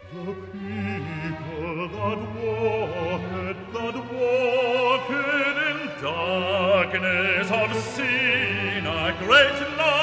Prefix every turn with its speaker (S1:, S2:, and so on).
S1: The people that walked in darkness have seen a great light.